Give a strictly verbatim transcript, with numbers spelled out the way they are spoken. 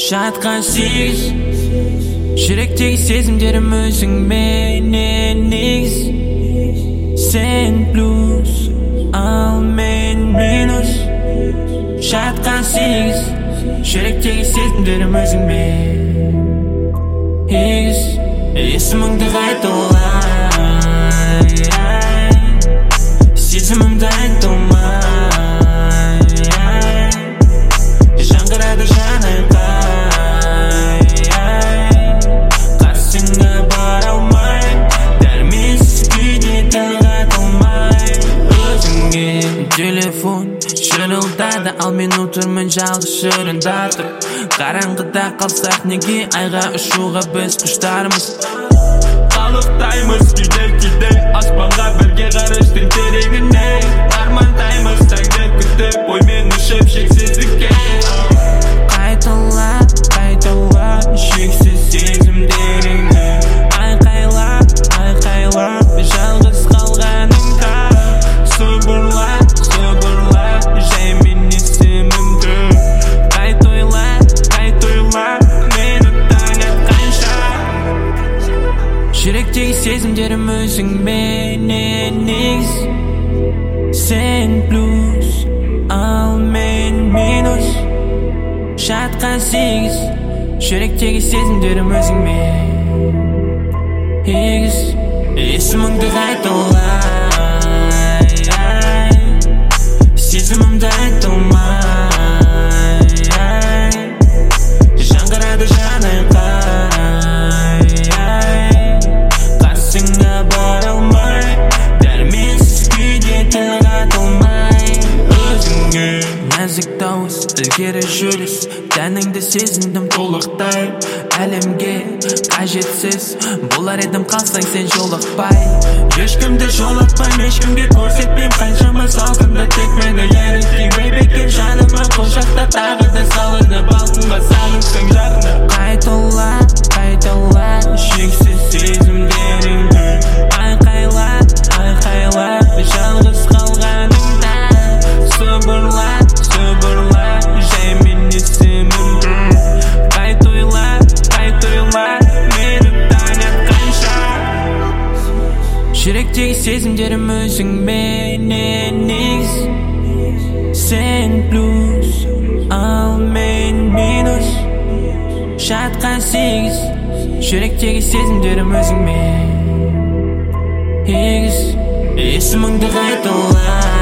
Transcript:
жатқан сегіз жүректегі сезімдерім өзің менен негіз. Сен плюс, ал мен минус. Жатқан сегіз жүректегі сезімдерім өзің мен егіз. Есіміңді қайталай, сезімімді айтылмай, жаңғырады жан айқай, қасыңа бара алмай, дәрменсіз күйде тіл қатылмай. Өзіңе телефон шырылдады, ал мен отырмын жалғыз шырылдатып. Қараңғыда қалсақ неге, айға ұшуға біз құштармыз. Қалықтаймыз кейде-кейде аспанға, бірге ғарыштың тереңіне. Армандаймыз таңды күтіп, оймен ұшып шексіздікке. Қайтала, қайтала шексіз сезімдеріңді. Айқайла, айқайла жалғыз қалғаныңда. Сыбырла, сыбырла жаймен есімімді. Қайт ойла, қайт ойла мені таң атқанша. Жүректегі сезімдерім өзің менен негіз. Сен плюс, ал мен минус. Жатқан сегіз жүректегі сезімдерім өзің мен егіз. Есіміңді қайталай, сезімімді айтылмай, жаңғырады жан айқай, қасыңа бара алмай, дәрменсіз күйде тіл қатылмай. Өзіңе нәзік дауыс, ілгері жүріс, тәніңді сезіндім толықтай. Әлемге қажетсіз болар едім, қалсаң сен жолықпай. Ешкімді жолатпайм, ешкімге көрсетпейм қаншама салқында, тек мені ерітпей. Бейбекен жаныма құшақта, тағы да салынып алтынға салынсың жағына. Қайтала, қайтала шексіз сезімдеріңді. Айқайла, айқайла жалғыз қалғаныңда. Сыбырла, сыбырла жаймен есімімді. Қайт ойла, қайт ойла мені таң атқанша. Жүректегі сезімдерім өзің менен негіз. Сен плюс, ал мен минус. Жатқан сегіз жүректегі сезімдерім өзің мен егіз. Есіміңді қайталай.